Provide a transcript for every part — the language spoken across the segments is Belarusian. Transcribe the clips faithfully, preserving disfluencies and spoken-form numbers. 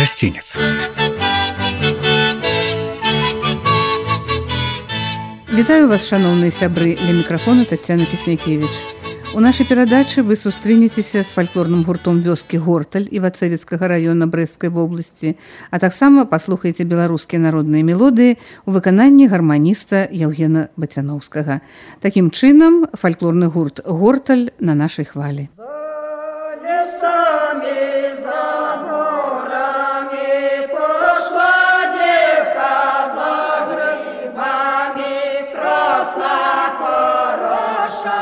гасцінец. Вітаю вас, шановныя сябры, ля мікрафона Таццяна Песнякевіч. У нашай перадачы вы сустрэнецеся з фальклорным гуртом вёскі Горталь Івацэвіцкага раёна Брэсцкай вобласці, а таксама паслухаеце беларускія народныя мелодыі ў выкананні гарманіста Яўгена Бацяноўскага. Такім чынам, фальклорны гурт Горталь на нашай хвалі. За лесамі, за горамі пошла дзевка, за грибамі красна хороша.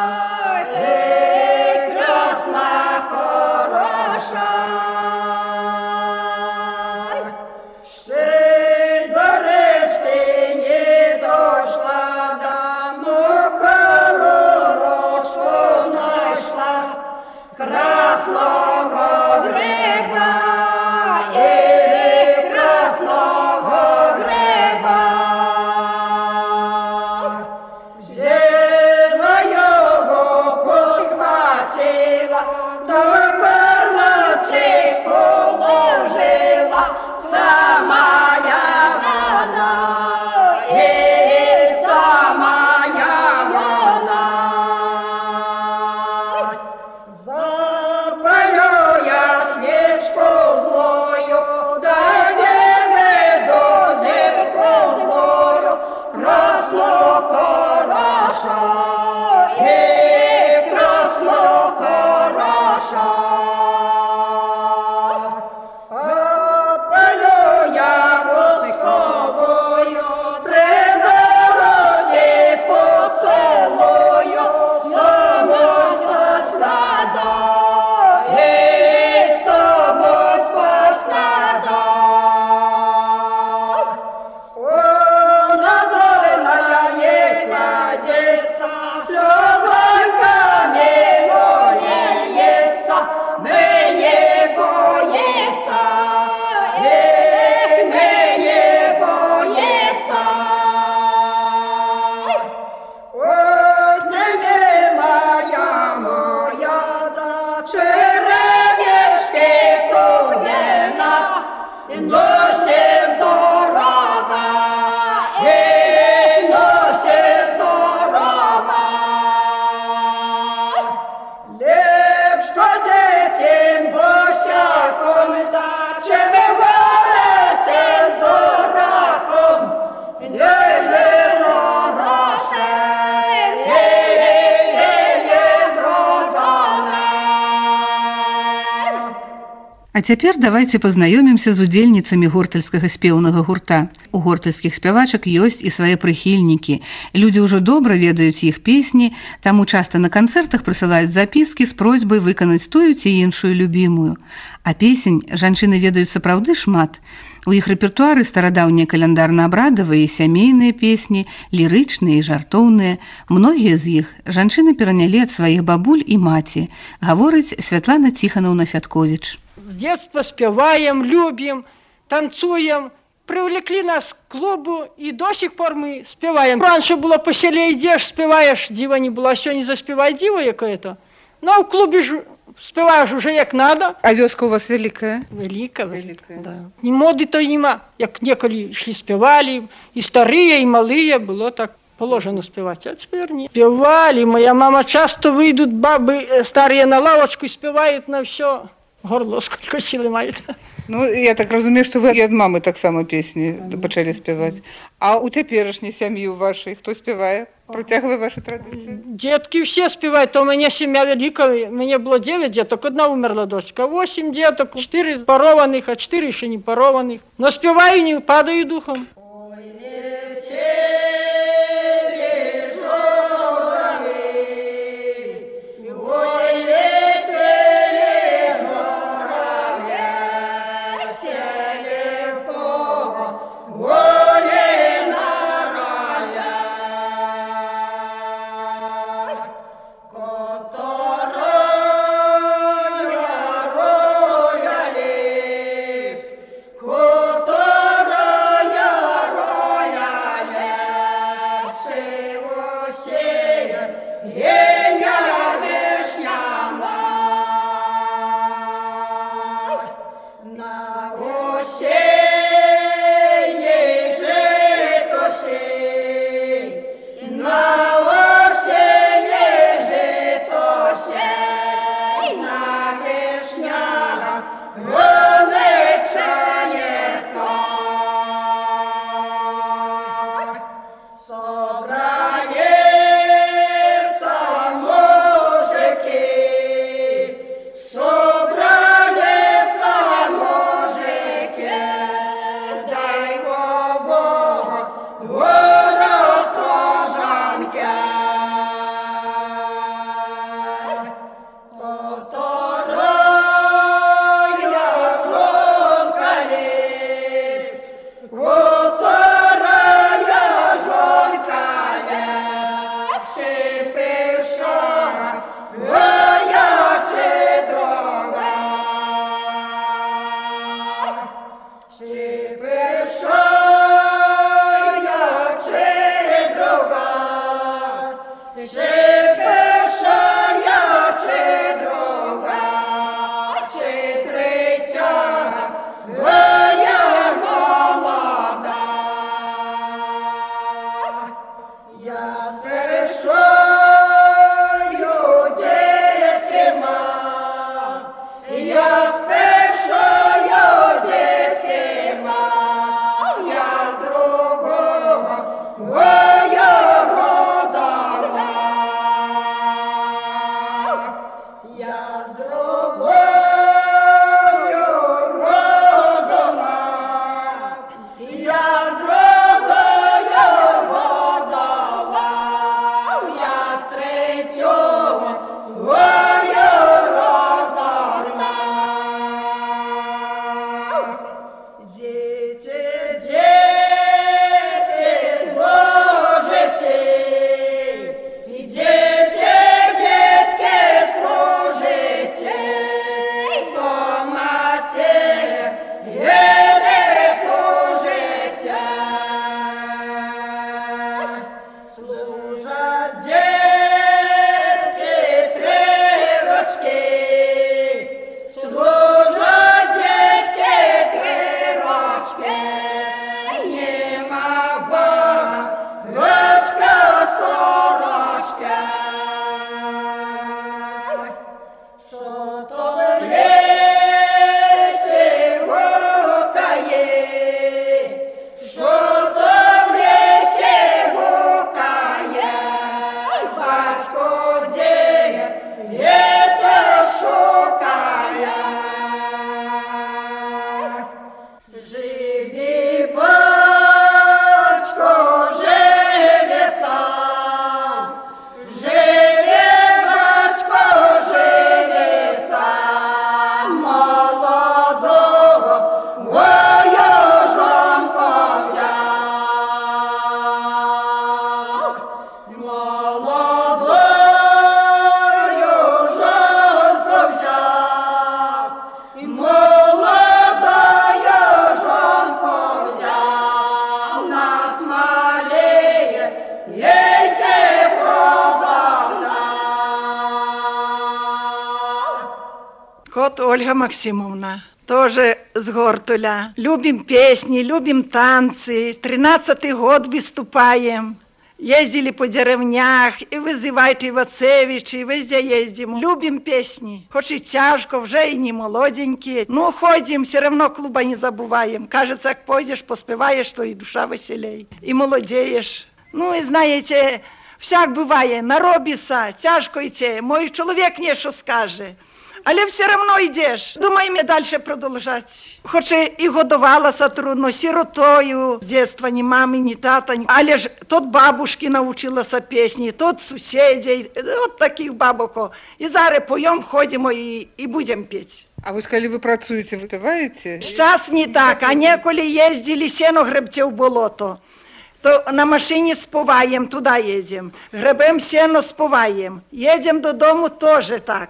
А цяпер давайце пазнаёмімся з удзельніцамі гортальскага спеўнага гурта. У гортальскіх спявачак ёсць і свае прыхільнікі. Людзі ўжо добра ведаюць іх песні, таму часта на канцэртах прысылаюць запіскі з просьбай выканаць тую ці іншую любімую. А песень жанчыны ведаюць сапраўды шмат. У іх рэпертуары старадаўнія каляндарна-абрадавыя і сямейныя песні, лірычныя і жартоўныя. Многія з іх жанчыны перанялі ад сваіх бабуль і маці, гаворыць Святлана Ціханаўна Фятковіч. С детства спеваем, любим, танцуем. Привлекли нас к клубу, и до сих пор мы спеваем. Раньше было по селе идешь, спеваешь, дива не было, сегодня заспевай дива яка-то. Но в клубе ж спеваешь уже як надо. А вёска у вас великая? Великая, великая, да. Ни моды то нема. Як неколи шли спевали, и старые, и малые, было так положено спевать. А теперь не. Спевали, моя мама часто выйдут бабы старые на лавочку и спевают на все. Горло, сколько силы мает. Ну, я так разумею, што вы і ад мамы таксама песні пачалі спяваць. А у цяперашняй сям'і вашай хто спявае? Працягвае ваши традыцыі? Детки все спевают. У меня семья великая. У меня было девять деток. Одна умерла дочка. Восемь деток. Четыре порованных, а четыре еще не порованных. Но спеваю, не падаю духом. Которая От Ольга Максимовна, тоже с Гортуля. Любим песни, любим танцы. Тринадцатый год выступаем. Ездили по деревнях, и вызывают Ивацевич, и везде ездим. Любим песни. Хоть и тяжко, уже и не молоденькие. Но ходим, все равно клуба не забываем. Кажется, как пойдешь, поспеваешь, то и душа веселей. И молодеешь. Ну, и знаете, всяк быває, наробіся, тяжко йти. Мой чоловік не що скаже. Але все равно йдеш. Думаємо далі продовжати. Хоч і годувалася трудно, сиротою. З дитинства ні мами, ні тата. Але ж тут бабушки навчилася пісні, тут сусідів, от таких бабок. І зараз поємо, ходимо і, і будемо піти. А ось коли ви працюєте, ви співаєте? Зараз не так, а неколи їздили сено гребти в болото. То на машині співаємо, туди їдемо. Гребемо сено, співаємо. Їдемо додому теж так.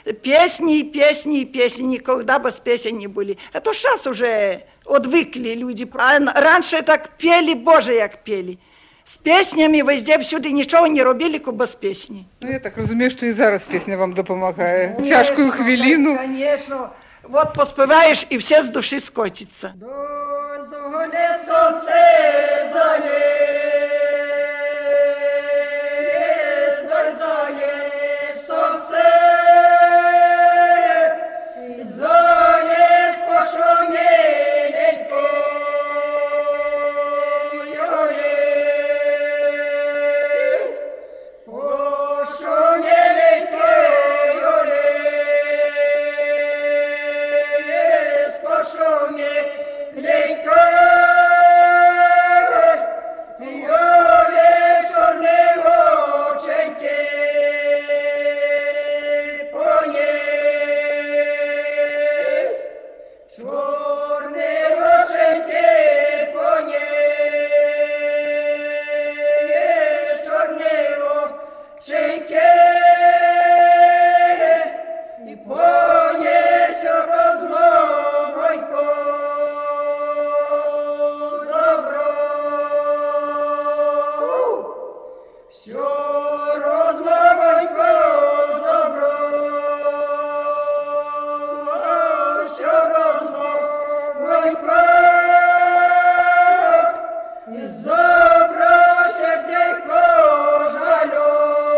Песни, песни, песни, никогда без песен не были. Это сейчас уже отвыкли люди. А раньше так пели, Боже, як пели. З піснями везде, всюди нічого не робили, як без пісні. Ну, я так розумію, що і зараз пісня вам допомагає. В тяжку хвилину. Звісно. От поспіваєш, і все з душі скотиться. До золі сонце заліз, до золі сонце. Залез по шумеленьку, лез, по шумеленьку, лез, по шумеленьку, лез, чорний оченьки, поєс. Чорний оченьки поєш, чорний оченьки і поєш розмовонько забро. Всьо розмовонько забро. Всьо розмовонько забро, серденько жалю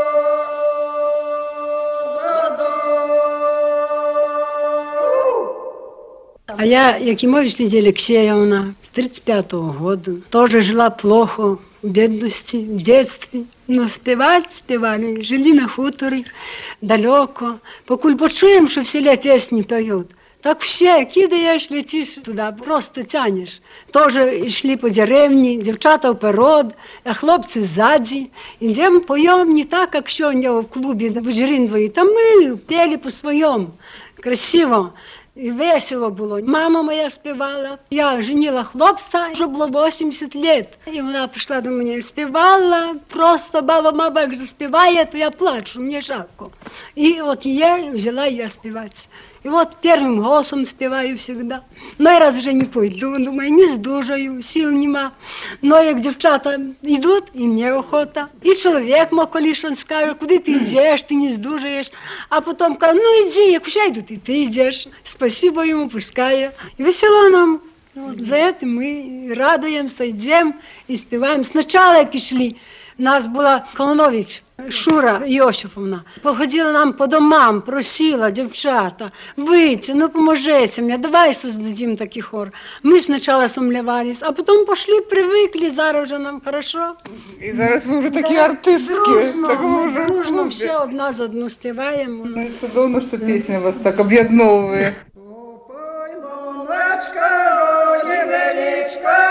задав. А я, Якимович Лидия Алексеевна, с тридцать пятого года, тоже жила плохо, в бедности, в детстве. Ну, співати співали, жили на хуторі, далеко. Покуль почуємо, що в селі пісні поють, так все, кидаєш, летиш туди, просто тянеш. Тоже йшли по деревні, дівчата вперед, а хлопці ззаді. Ідемо, поємо не так, як сьогодні в клубі в Джеріндвої. Та ми пели по-своєму, красиво. І весело було. Мама моя співала. Я женила хлопця, вже було вісімдесят років. І вона прийшла до мене і співала. Просто баба, мама, як заспіває, то я плачу, мені жалко. І от я взяла я співати. І от першим голосом співаю завжди. Ну, я раз вже не пойду, думаю, не здужаю, сил нема. Ну, як дівчата йдуть, і мені охота. І чоловік мов колись, він скаже, куди ти йдеш, ти не здужаєш. А потім каже, ну, йди, як ще йдуть, і ти йдеш. Спасибо йому, пускає. І весело нам. От, за це ми радуємося, йдемо і співаємо. Спочатку, як йшли, у нас була Колонович, Шура Йосифовна. Походила нам по домам, просила, дівчата, вийти, ну поможете мені, давай создадим такий хор. Ми спочатку сумлявались, а потім пішли, привикли, зараз вже нам хорошо. І зараз ви вже такі артистки. Дружно, так ми вже дружно все одна з одну співаємо. Ну, чудовно, що пісня вас так об'єдновує. Ой, луночка, ой, величка,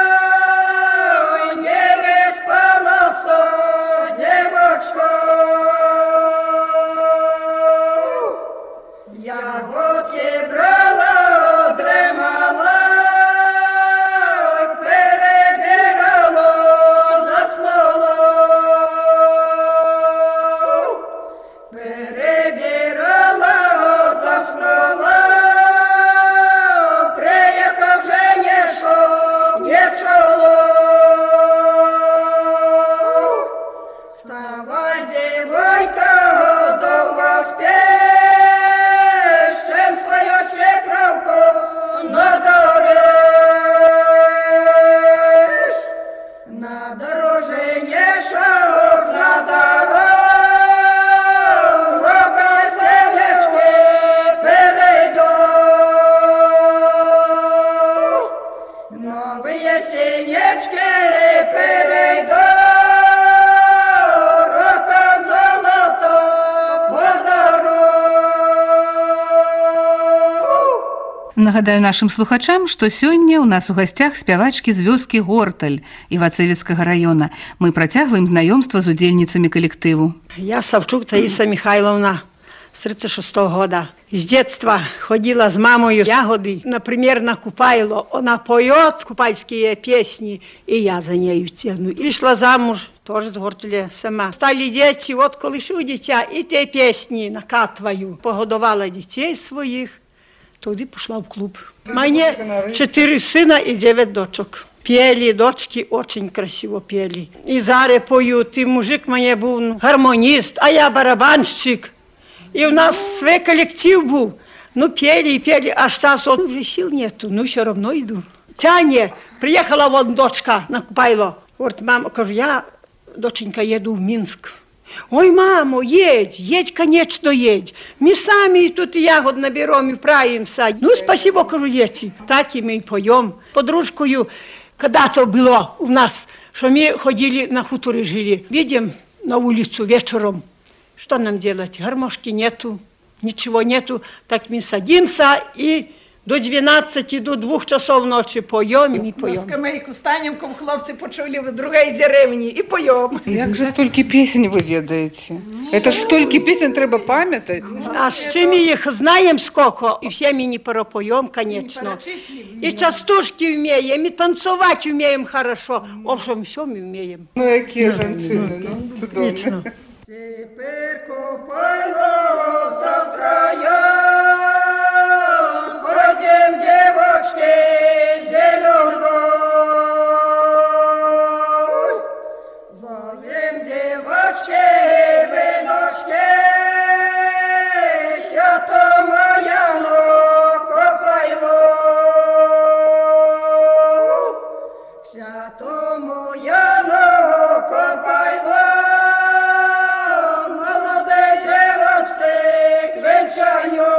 не виспалася, дівочко. Ягодки брала, одремала, перебирала, заснула. Перебирала, заснула, приїхав вже ніщо, не чуло. Вставай, дівонька, довго спиш, чим свою свекровку надориш. На дорожі не шов, на дорогу, селечки перейду. Новые синечки перейду, роком золото подару. Нагадаю нашим слухачам, што сёння ў нас у гасцях спявачкі з вёскі Горталь Івацевіцкага района. Мы працягваем знаёмства з удзельніцамі калектыву. Я Савчук Таїса Михайловна з тридцять шестого года. С детства ходила с мамой ягоды, например, на Купайло. Она поет купальские песни, и я за нею тяну. И шла замуж, тоже с Горталя сама. Стали дети, вот колышу дитя, и те песни накатываю. Погодовала детей своих, туди пошла в клуб. Мне четыре сына и девять дочек. Пели, дочки очень красиво пели. И заре поют, и мужик мне был гармонист, а я барабанщик. И у нас свой коллектив был. Ну, пели и пели, а сейчас вот уже сил нету, ну, все равно иду. Тяне, приехала вот дочка на Купайло. Говорит, мама, кажу, я, доченька, еду в Минск. Ой, мамо, едь, едь, конечно, едь. Мы сами тут ягод наберем и вправимся. Ну, спасибо, кажу, дети. Так и мы поем. Подружкою, когда-то было у нас, что мы ходили на хуторы жили. Видим на улицу вечером. Что нам делать? Гармошки нету, ничего нету. Так мы садимся и до двенадцати, до двох часов ночі поем і поем. На скамейку станем, кому хлопці почули в другій деревні і поем. Як же стільки пісень ви ведаєте? Це ж стільки пісень треба пам'ятати. А ще ми їх знаємо скільки, і всі ми не перепоем, конечно. І частушки вміємо, і танцювати вміємо хорошо. В общем, все ми вміємо. Ну, які жінки, ну, чудовно. Тепер Купайло, завтра я, ходим, девочки, зеленой. Зовем девочки, виночки, святому Яну Купайло. Святому Яну Купайло. Венчанню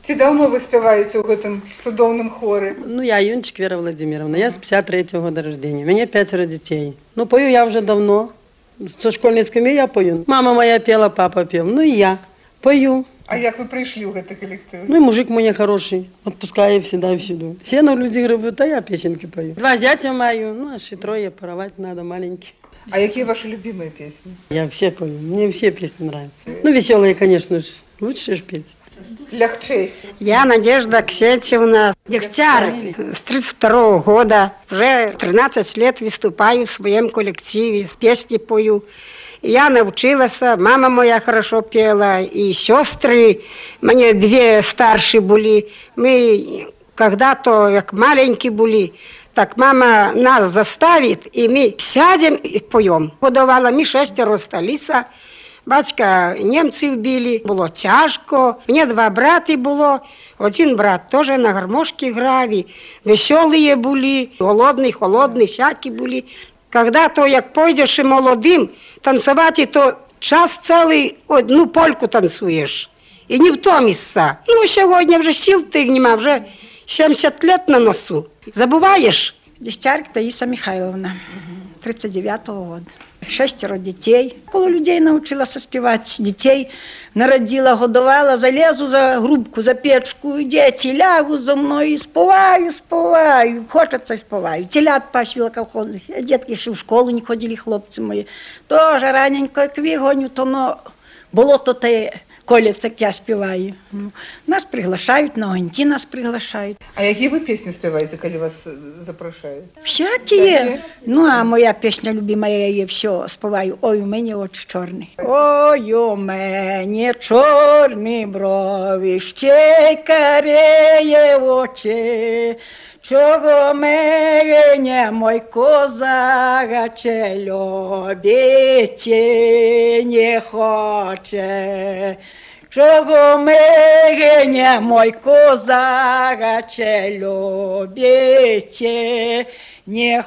Ці давно вы спяваеце ў гэтым цудоўным хоры? Ну, я Юнчик Вера Владимировна, я с пятьдесят третьего года рождения, у меня пятеро детей. Ну, пою я уже давно, со школьной скамьи я пою. Мама моя пела, папа пел, ну и я пою. А як вы прийшли в этот коллектив? Ну и мужик мой хороший, отпускаю всегда и всюду. Все на люди гребут, а я песенки пою. Два зятя мою, ну аж и трое, поровать надо, маленькие. А какие ваши любимые песни? Я все пою, мне все песни нравятся. Ну, веселые, конечно же, лучше же петь. Легче. Я Надежда Ксентьевна Дегтяр, с тридцать второго года. Уже тринадцать лет выступаю в своем коллективе, песни пою. Я научилась, мама моя хорошо пела, и сестры, мне две старшие были. Мы когда-то, как маленькие были, так мама нас заставит, и мы сядем и поем. Годовала, мы шестеро осталися. Батька немців били, було тяжко. Мені два брати було. Один брат теж на гармошці грав. Веселі були, голодні, холодні, всякі були. Когда-то, як пойдеш і молодим танцювати, то час цілий одну польку танцюєш. І не втомишся. Ну, сьогодні вже сил ти нема, вже сімдесят років на носу. Забуваєш? Дегтярь Таиса Михайловна, тридцать девятого года. Шестеро детей. Коло людей научилась спевать. Детей народила, годовала, залезу за грубку, за печку, и дети лягу за мной, и спеваю, спеваю. Хочется и спеваю. Телят пасвила колхозных. Детки еще в школу не ходили, хлопцы мои. Тоже раненько, як вигоню, то но болото те колется, як я спеваю. Нас приглашают, на огоньки нас приглашают. А какие вы песни спеваете, когда вас запрошают? Всякие. Ну, а моя песня любимая, я її все співаю. Ой, у мене очі чорні. Ой, у мене чорні брови, ще кареє очі. Чого мене, мой козаче, любити не хоче. Чого мене, мой козаче, любити не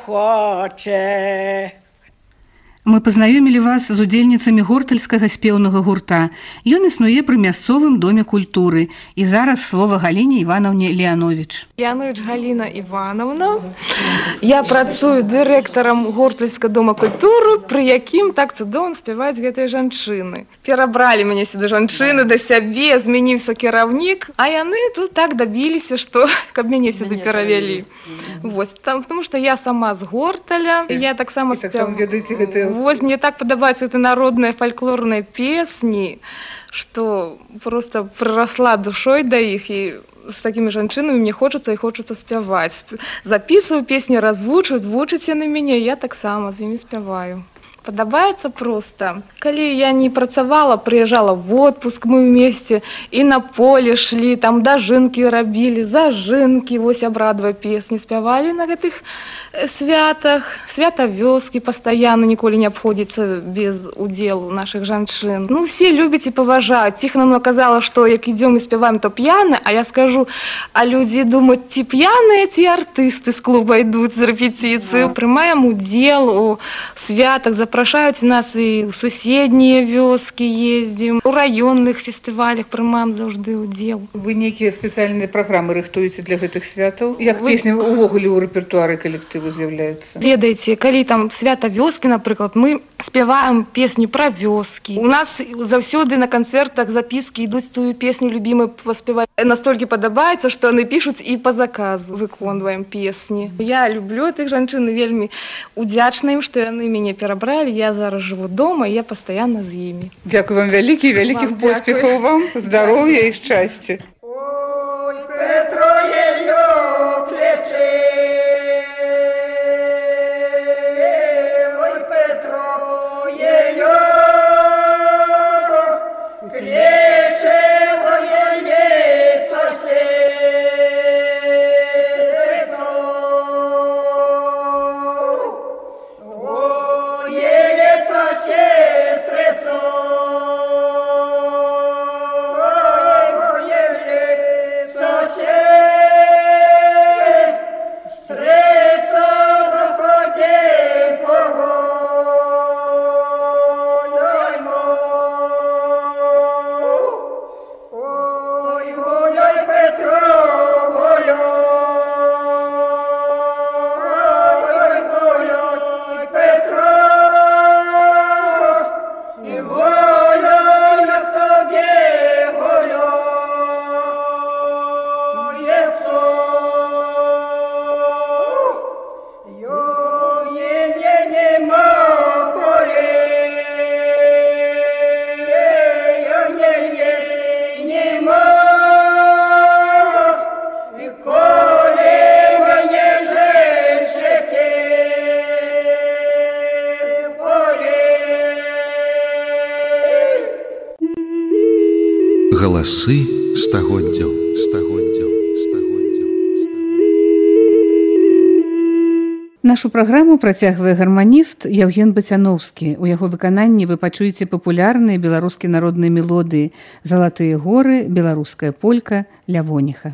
хоче. Мы пазнаёмілі вас з удзельніцамі гортальскага спеўнага гурта. Ён існуе пры мясцовым доме культуры. І зараз слова Галіне Івановне Леанович. Леанович Галина Ивановна. Я працую дырэктарам гортальскага дома культуры, пры якім так цудоўна спяваюць гэтыя жанчыны. Перабралі мяне сюды жанчыны да сябе, змяніўся кіраўнік, а яны тут так дабіліся, што каб мяне сюды перавялі. Вот, там, потому что я сама з Горталя, я таксама спяваю. Вот, мне так падабаюцца это народные фольклорные песни, что просто приросла душой до их, и с такими жанчынамі мне хочется и хочется спяваць. Записываю песни, развучваю, вучаць яны мяне, я таксама з імі спяваю. Падабаецца просто. Калі я не працавала, прыязджала в отпуск, мы вместе и на поле шли, там дажынкі рабілі, зажынкі, вось абрадва песні спявалі на гэтых святах. Свята вёскі пастаянна, ніколі не абходзіцца без удзелу наших жанчын. Ну, все любяць і паважаюць. Ціхна нам казала, што як ідём і спяваем, то п'яны, а я скажу, а людзі думаюць, ці п'яныя, ці артысты з клуба ідуць з рэпетыцыі. Прымаем удзел у святах, запрашаюць нас і ў суседнія вёскі ездзім, у раённых фестывалях прымаем заўжды удзел. Вы нейкія спецыяльныя праграмы рыхтуеце для гэтых святаў? Як песні увогуле ў рэпертуары калектыву з'яўляюцца? Ведаеце, калі там свята вёскі, напрыклад, мы спяваем песні пра вёскі. У нас заўсёды на канцэртах запіскі ідуць тую песню любімую паспяваць. Настолькі падабаецца, што яны пішуць і па заказу выконваем песні. Я люблю тых жанчын, вельмі удзячна ім, што яны мяне перабралі. Я зараз жыву дома, і я пастаянна з імі. Дзякую вам вялікі, вялікіх поспехаў вам, здароўя і шчасця. Ой, Петро, елё, плечи. Ой, Петро, елё, плечи, военница сердцо. Военница сестрицо. Военница Галасы стагоддзяў, стагоддзяў, стагоддзяў, стагоддзяў. Нашу праграму працягвае гарманіст Яўген Бацяноўскі. У яго выкананні вы пачуеце папулярныя беларускія народныя мелодыі «Залатыя горы», беларуская полька, лявоніха.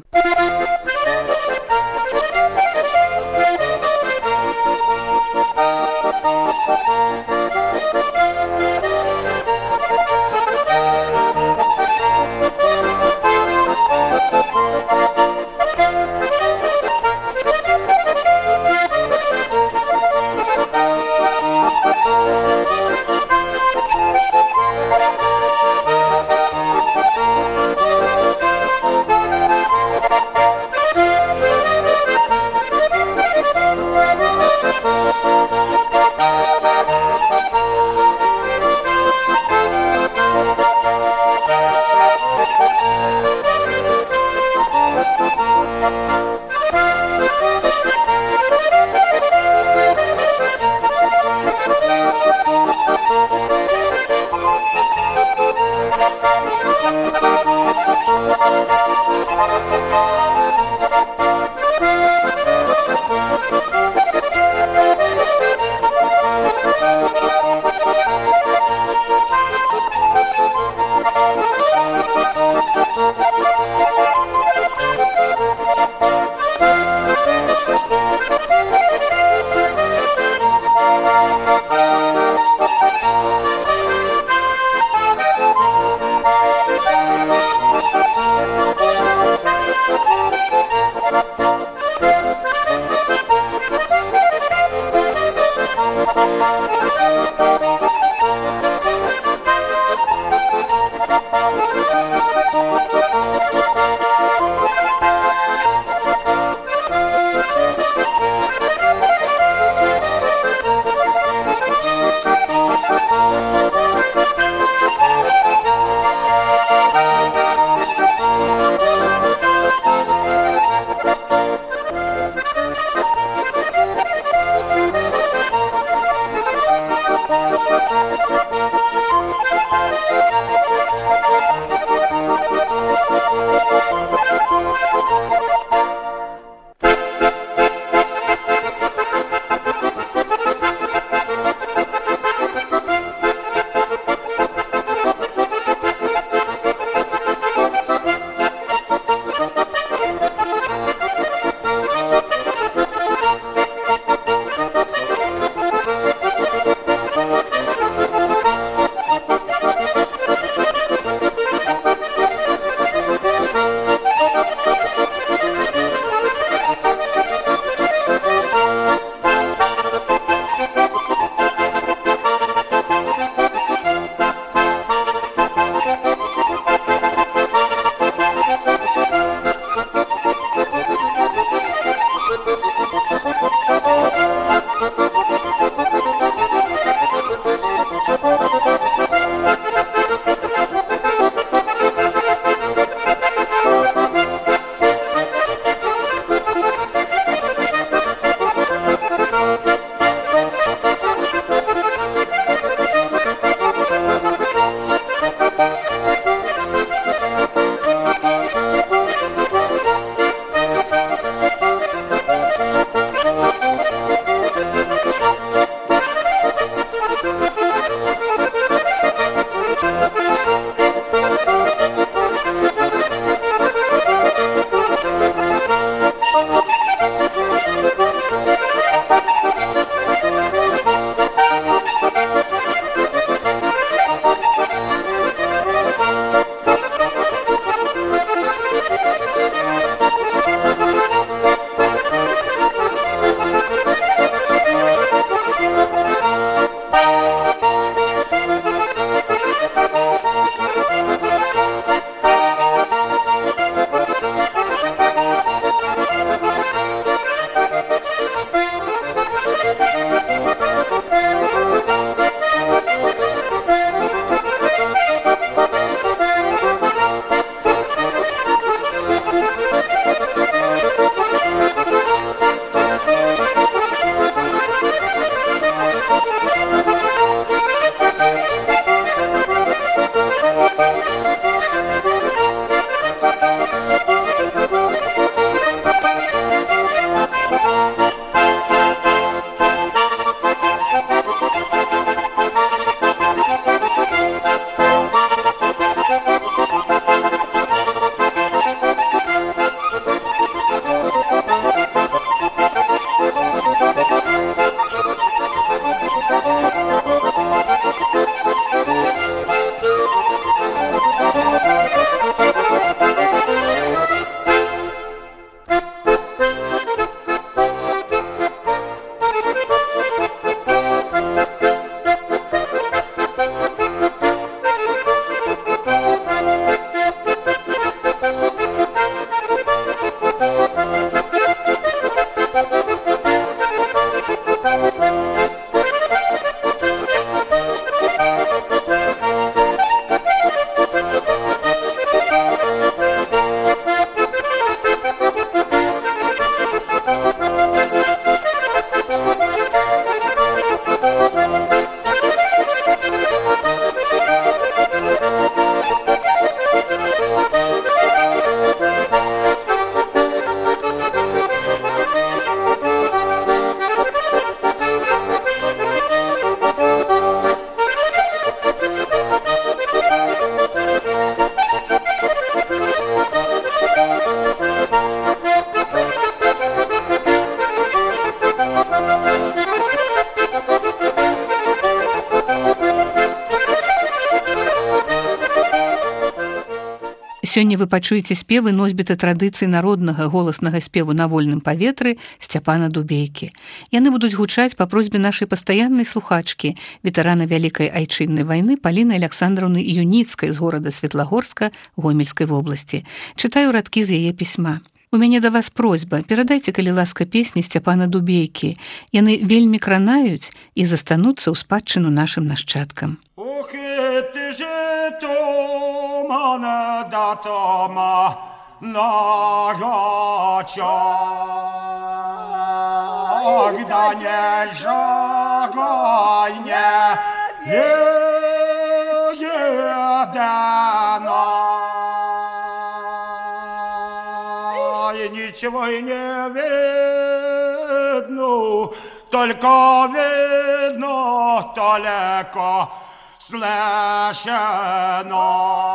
Thank you. Сёння вы пачуеце спевы носьбіта традыцый народнага голаснага спеву на вольным паветры Сцяпана Дубейкі. Яны будуць гучаць па просьбе нашай пастаяннай слухачкі, ветэрана Вялікай айчыннай вайны Паліны Александраўны Юніцкай з горада Светлагорска Гомельскай вобласці. Чытаю радкі з яе пісьма. У мяне да вас просьба, перадайце, калі ласка, песні Сцяпана Дубейкі. Яны вельмі кранаюць і застануцца ў спадчыну нашым нашчадкам. Ох, ти же то мене да тома нагачок, да не жагайне едено. И ничего и не видно, только видно далеко слышно.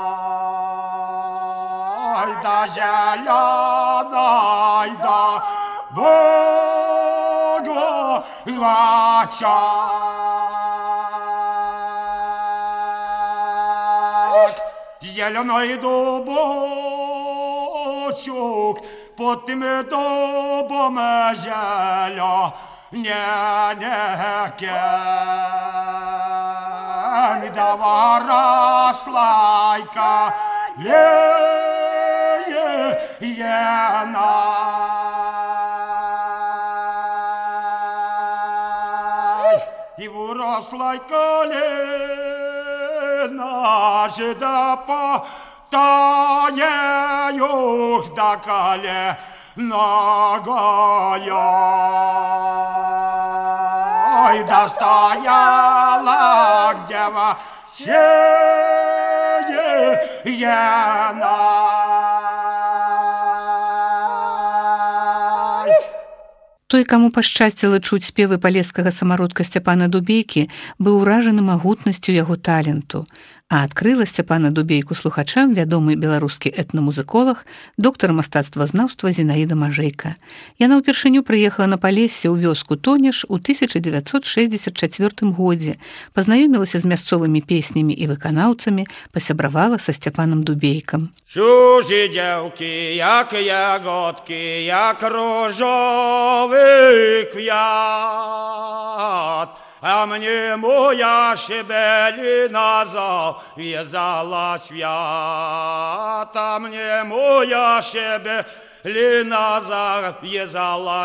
Ай да зеленой, да богачок, зеленый дубочек, под тим дубом зеля не дава рослайка єна. І вирослайка лена жида по тає юх да кале ногою. Ой, да стояла дева сеяна. Той, каму пашчасціла чуць спевы палескага самародка Сцяпана Дубейкі, быў уражаны магутнасцю яго таленту. А адкрыла Сцяпана Дубейку слухачам вядомы беларускі этнамузыколог, доктар мастацтвазнаўства Зінаіда Мажэйка. Яна ўпершыню прыехала на Палессе ў вёску Тонеш у тысяча дзевяцьсот шэсцьдзесят чацвёртым годзе, пазнаёмілася з мясцовымі песнямі і выканаўцамі, пасябравала са Сцяпанам Дубейкам. Чужі дзеўкі, як ягодкі, як ружовы квят, а мне моя шебелина завязала свят, а мне моя шебелина завязала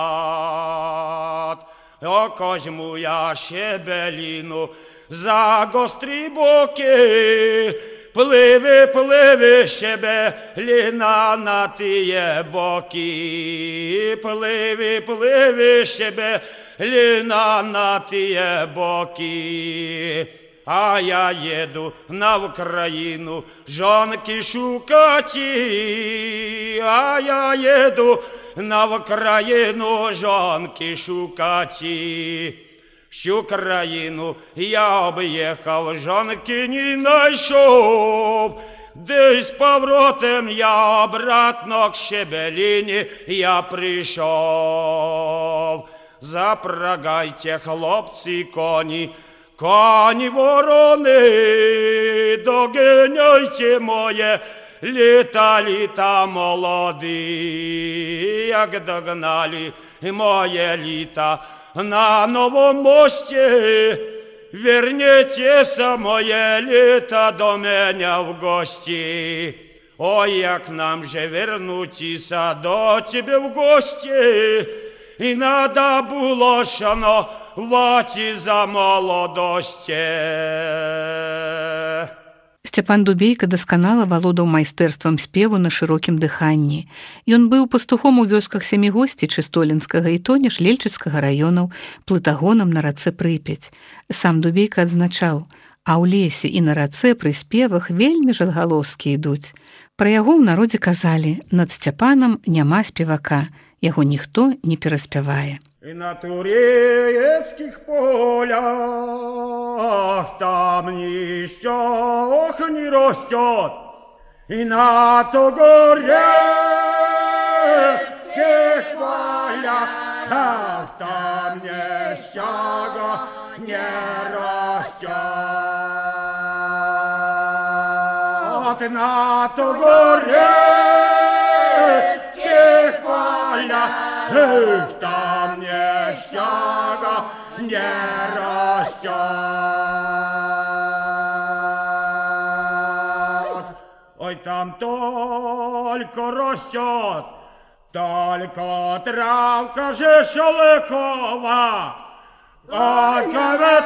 свят. О, козьму я шебелину за гострі боки, пливи, пливи, шебелина на тіє боки, пливи, пливи, шебелина Ліна на тіє боки, а я їду на Україну жонки шукати, а я їду на Україну жонки шукати. Всю країну я об'їхав, жонки не знайшов, десь поворотом я обратно к Шебелині я прийшов. Запрягайте, хлопці, коні, коні ворони, доганяйте моє літа, літа молоді, як догнали моє літа на новому мості, вернітеся моє літа до мене в гості. Ой, як нам же вернутися до тебе в гості, і надо було шанувати за молодості. Сцяпан Дубейка дасканала валодаў майстэрствам спеву на шырокім дыханні. Ён быў пастухом у вёсках Сямігосці, Чыстолінскага і Тонеш-Лельчыцкага раёнаў, плытагонам на рацэ Прыпяць. Сам Дубейка адзначаў, а ў лесе і на рацэ пры спевах вельмі ж адгалоскі ідуць. Пра яго ў народзе казалі, над Сцяпанам няма спевака, яго ніхто не пераспявае. И на турецких полях там ничего не растет, и на турецких полях там ничего не растет. от на тугорецких полях, эх, там нещага не растет. Ой, там только растет, только травка же шелыкова, а когда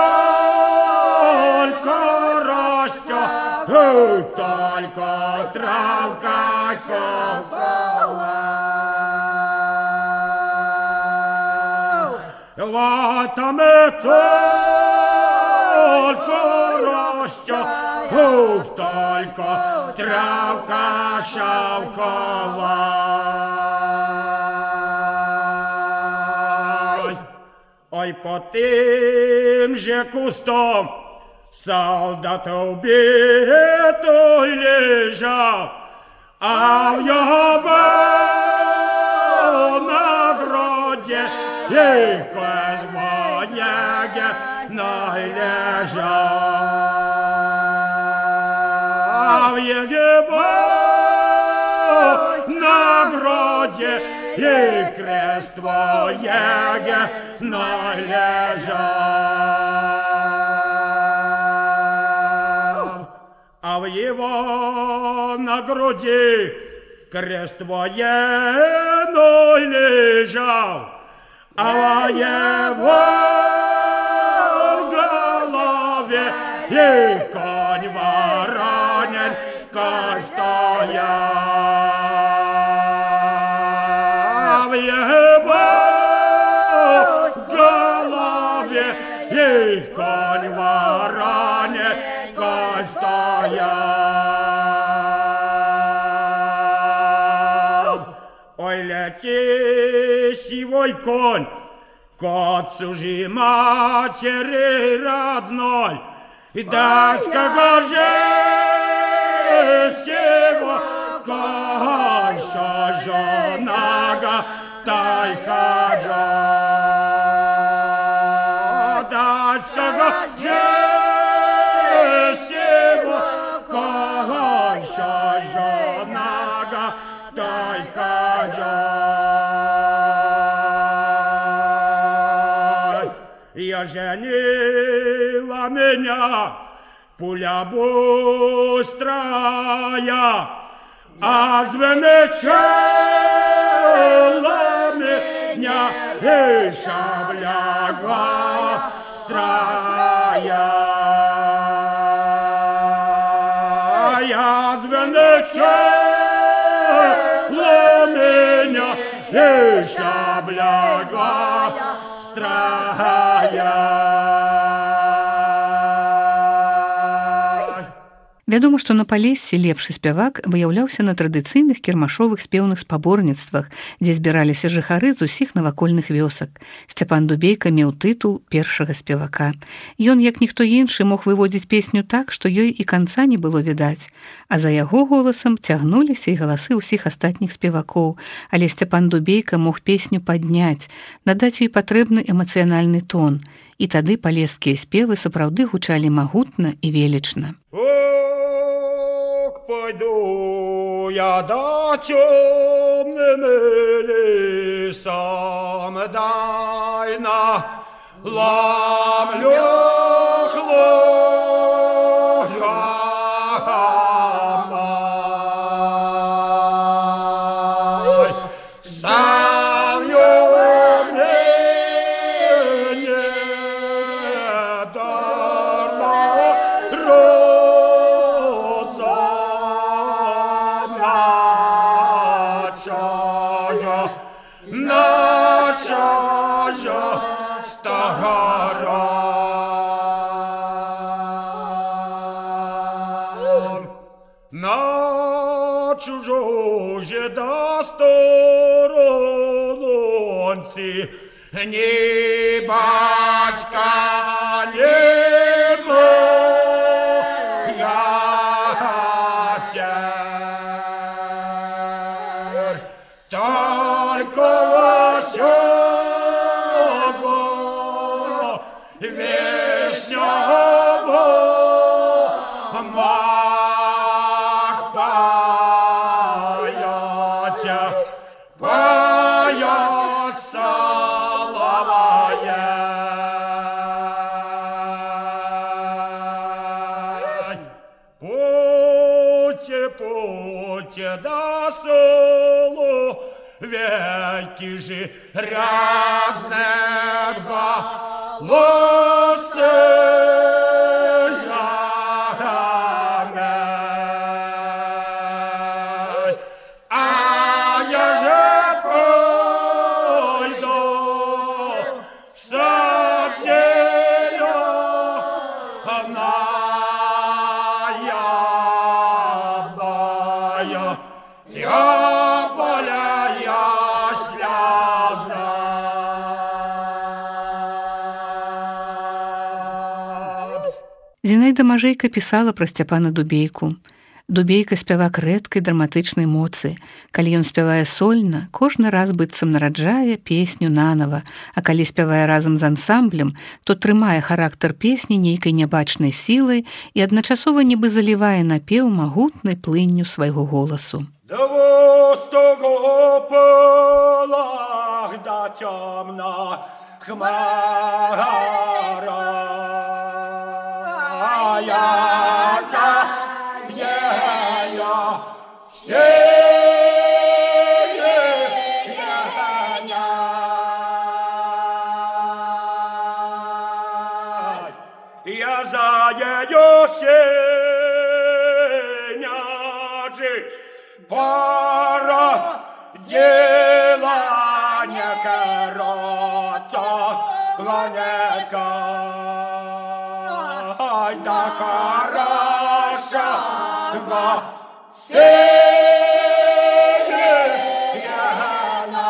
только растет, эй, только травка шелыкова. Вот там и только растет, эй, только травка шелковая. Ой, под тем же кустом солдат убитый лежал, а в его награде ей козмоняге належал. А в его награде ей крест вояге належал. А в его на груди крест военный лежал, а в его голове и конь вороненька стоял. В его голове и конь вороненька стоял. Ой, лети, сивой конь, к отцу же матери родной, и да скажи сего коньша жонага тайхаджа. Да скажи сего коньша жонага тайхаджа. Я женила меня пуля быстрая, а звенечала меня и шабля гострая. Я звенечала меня и шабля гострая. Вядома, што на Палессі лепшы спявак выяўляўся на традыцыйных кірмашовых спеўных спаборніцтвах, дзе збіраліся жыхары з усіх навакольных вёсак. Сцяпан Дубейка меў тытул першага спевака. Ён, як ніхто іншы, мог выводзіць песню так, што ёй і канца не было відаць. А за яго голасам цягнуліся і галасы ўсіх астатніх спевакоў. Але Сцяпан Дубейка мог песню падняць, надаць ёй патрэбны эмацыянальны тон. І тады палескія спевы сапраўды гучалі магутна і велічна. Пойду я до темным лесам, дай на ломлю хлопья. Сам на чужое до сторононці, ні батька, ні моя цер, только лосього вишнього Путе, путе до селу, веки же разные голосы. Зінаіда Мажэйка пісала пра Сцяпана Дубейку. Дубейка спявак рэдкай драматычнай моцы. Калі ён спявае сольна, кожны раз быццам нараджае песню нанава, а калі спявае разам з ансамблем, то трымае характар песні нейкай нябачнай сілай і адначасова нібы залівае напеў магутнай плынню свайго голасу. Да востого полах да темна хмара, я за ею сеяня. Я за ею сеяня пора делания корота ланека. Ай да хороша го сеяна.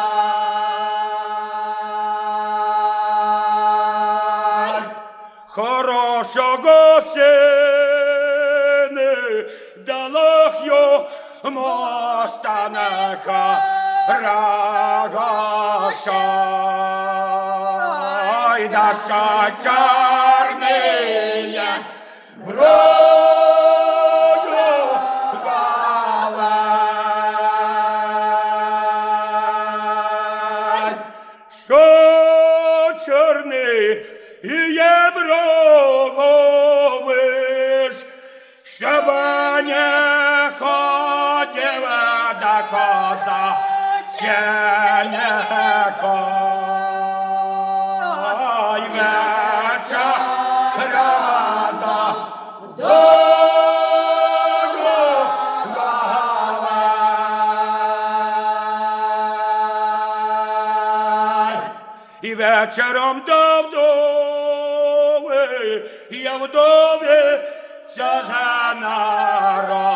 Хорошого сены далах ё мостанаха рагаша. Ай да чарные брою галай, что черные и ебровыш, чтобы не ходила до коза тенеко. Ой, вечерада дорогая. И вечером до вдовы я вдове Цезанара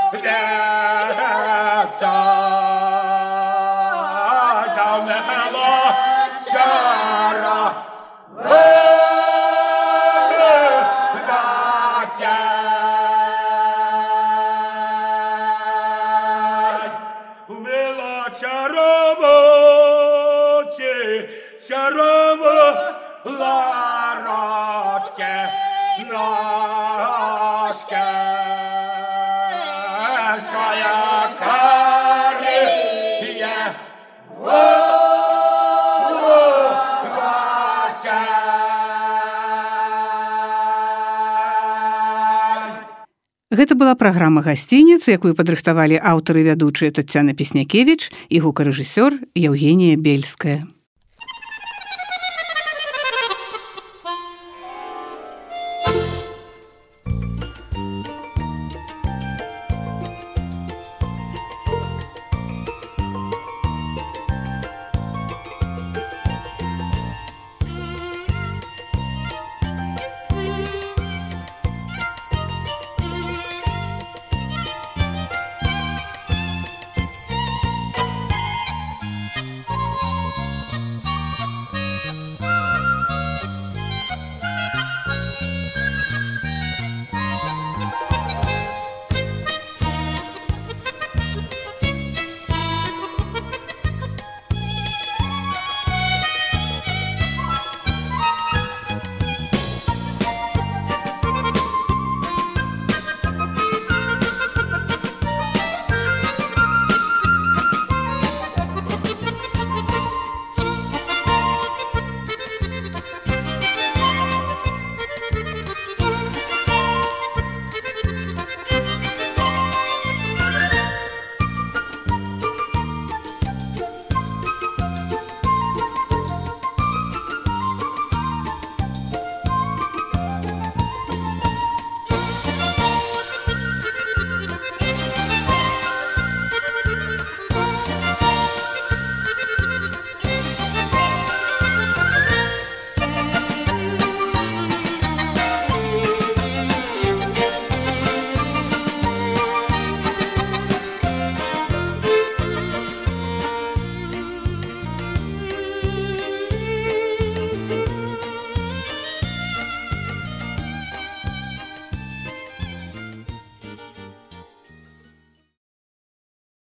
веца. Да мело чара умела чаровать, чаровать ларочке ножке. Своя кария Гэта была праграма «Гасцініц», якую падрыхтавалі аўтары і вядучыя Таццяна Песнякевіч і гукарэжысёр Яўгенія Бельская.